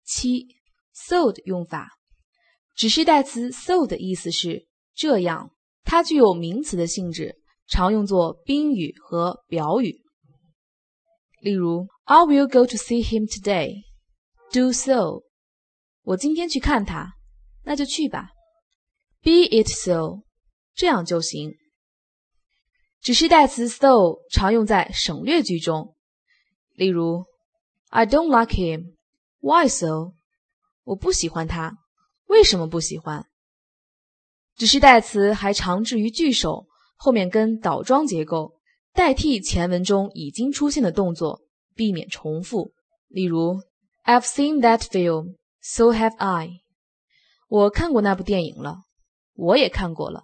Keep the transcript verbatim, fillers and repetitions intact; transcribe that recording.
七 so 的用法。指示代词 so 的意思是这样，它具有名词的性质，常用作宾语和表语。例如 I will go to see him today. Do so. 我今天去看他，那就去吧。Be it so. 这样就行。指示代词 so 常用在省略句中。例如 I don't like him. Why so? 我不喜欢他，为什么不喜欢？指示代词还常置于句首，后面跟倒装结构，代替前文中已经出现的动作，避免重复。例如 I've seen that film, so have I. 我看过那部电影了，我也看过了。